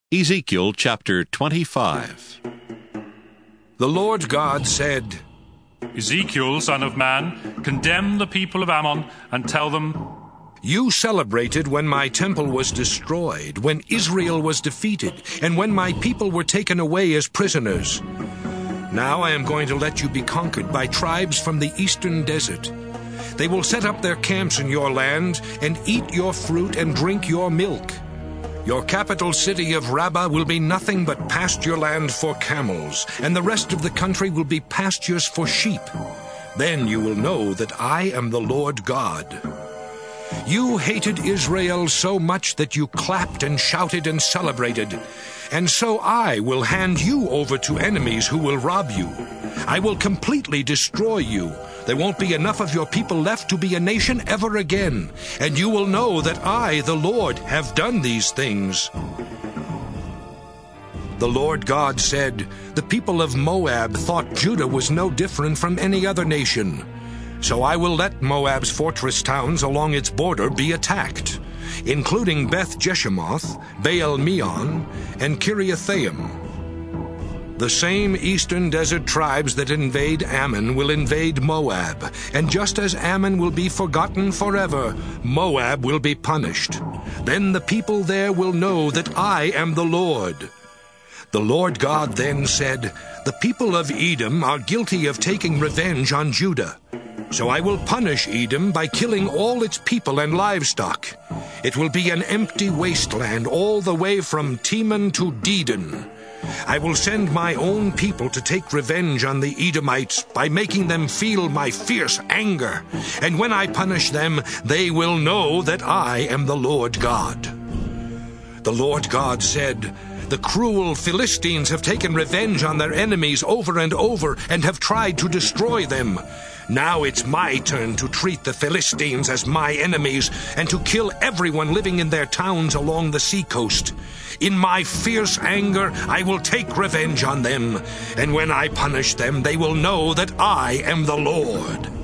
Ezekiel chapter 25. The Lord God said, Ezekiel, son of man, condemn the people of Ammon and tell them, You celebrated when my temple was destroyed, when Israel was defeated, and when my people were taken away as prisoners. Now I am going to let you be conquered by tribes from the eastern desert. They will set up their camps in your land and eat your fruit and drink your milk. Your capital city of Rabbah will be nothing but pasture land for camels, and the rest of the country will be pastures for sheep. Then you will know that I am the Lord God. You hated Israel so much that you clapped and shouted and celebrated. And so I will hand you over to enemies who will rob you. I will completely destroy you. There won't be enough of your people left to be a nation ever again. And you will know that I, the Lord, have done these things. The Lord God said, The people of Moab thought Judah was no different from any other nation. So I will let Moab's fortress towns along its border be attacked, including Beth Jeshimoth, Baal Meon, and Kiriathaim. The same eastern desert tribes that invade Ammon will invade Moab, and just as Ammon will be forgotten forever, Moab will be punished. Then the people there will know that I am the Lord. The Lord God then said, The people of Edom are guilty of taking revenge on Judah. So I will punish Edom by killing all its people and livestock. It will be an empty wasteland all the way from Teman to Dedan. I will send my own people to take revenge on the Edomites by making them feel my fierce anger. And when I punish them, they will know that I am the Lord God. The Lord God said, The cruel Philistines have taken revenge on their enemies over and over and have tried to destroy them. Now it's my turn to treat the Philistines as my enemies and to kill everyone living in their towns along the seacoast. In my fierce anger, I will take revenge on them, and when I punish them, they will know that I am the Lord.